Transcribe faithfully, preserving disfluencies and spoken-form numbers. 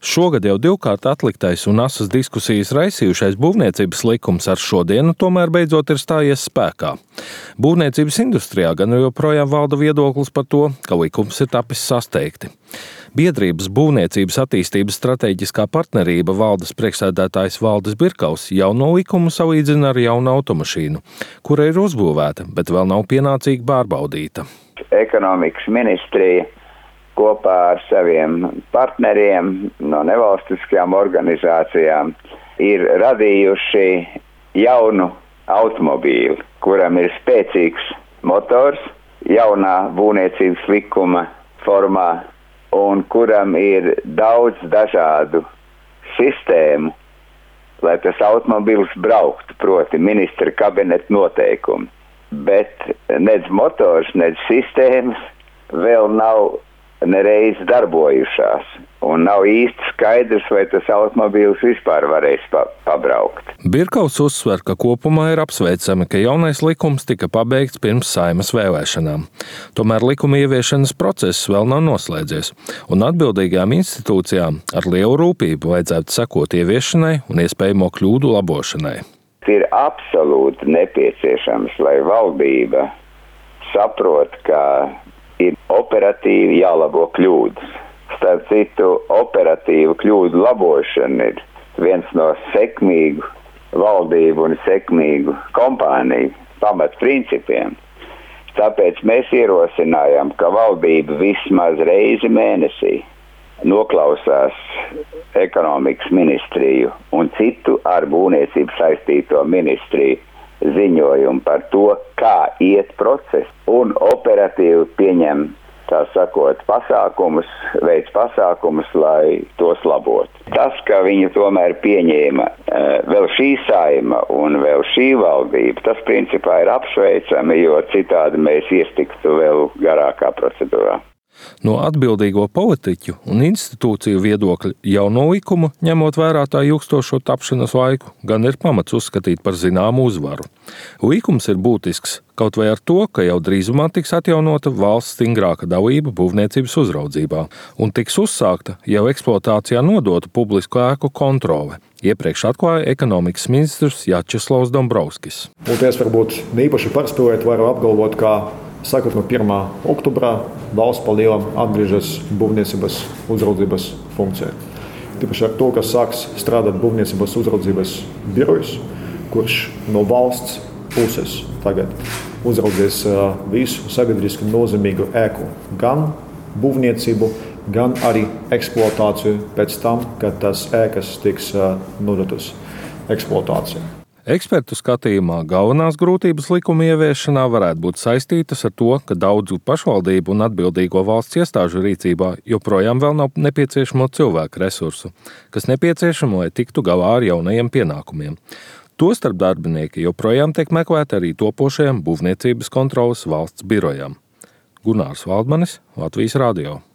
Šogad jau divkārt atliktais un asas diskusijas raisījušais būvniecības likums ar šodienu tomēr beidzot ir stājies spēkā. Būvniecības industrijā gan joprojām valda viedoklis par to, ka likums ir tapis sasteigti. Biedrības Būvniecības attīstības stratēģiskā partnerība valdes priekšsēdētājs Valdis Birkaus jauno likumu salīdzina ar jaunu automašīnu, kura ir uzbūvēta, bet vēl nav pienācīgi pārbaudīta. Ekonomikas ministrija kopā ar saviem partneriem no nevalstiskajām organizācijām ir radījuši jaunu automobīli, kuram ir spēcīgs motors, jaunā būvniecības likuma formā, un kuram ir daudz dažādu sistēmu, lai tas automobīls brauktu, proti ministra kabineta noteikumi. Bet nedz motors, nedz sistēmas vēl nav nereiz darbojušās, un nav īsti skaidrs, vai tas automobīls vispār varēs pa pabraukt. Birkaus uzsver, ka kopumā ir apsveicami, ka jaunais likums tika pabeigts pirms Saeimas vēlēšanām. Tomēr likuma ieviešanas process vēl nav noslēdzies, un atbildīgajām institūcijām ar lielu rūpību vajadzētu sekot ieviešanai un iespējamo kļūdu labošanai. Ir absolūti nepieciešams, lai valdība saprot, ka ir operatīvi jālabo kļūdas. Starp citu, operatīvu kļūdu labošana ir viens no sekmīgu valdību un sekmīgu kompāniju pamatprincipiem. Tāpēc mēs ierosinājām, ka valdība vismaz reizi mēnesī noklausās ekonomikas ministriju un citu ar būvniecību saistīto ministriju ziņojumu par to, kā iet process, un operatīvi pieņem, tā sakot, pasākumus, veids pasākumus, lai tos labotu. Tas, ka viņi tomēr pieņēma vēl šī Saeima un vēl šī valdība, tas principā ir apsveicami, jo citādi mēs iestiktu vēl garākā procedūrā. No atbildīgo politiķu un institūciju viedokļa jauno likumu, ņemot vērā tā ilgstošo tapšanas laiku, gan ir pamats uzskatīt par zināmu uzvaru. Likums ir būtisks kaut vai ar to, ka jau drīzumā tiks atjaunota valsts stingrāka dalība būvniecības uzraudzībā un tiks uzsākta jau eksploatācijā nodotu publisku ēku kontrole. Iepriekš atklāja ekonomikas ministrs Jačeslavs Dombrovskis. Un es varbūt neīpaši pārspīlēt varu apgalvot, ka sākot no pirmā oktobrā valsts palielam atgriežas būvniecības uzraudzības funkcijai. Tīpaši ar to, ka sāks strādāt būvniecības uzraudzības birojs, kurš no valsts puses tagad uzraudzīs visu sabiedriski nozīmīgu ēku, gan būvniecību, gan arī eksploatāciju pēc tam, kad tas ēkas tiks nodotas eksploatācijai. Ekspertu skatījumā galvenās grūtības likuma ieviešanā varētu būt saistītas ar to, ka daudzu pašvaldību un atbildīgo valsts iestāžu rīcībā joprojām vēl nav nepieciešamo cilvēku resursu, kas nepieciešamo, lai tiktu galā ar jaunajiem pienākumiem. Tostarp darbinieki joprojām tiek meklēti arī topošajam būvniecības kontroles valsts birojam. Gunārs Valdmanis, Latvijas radio.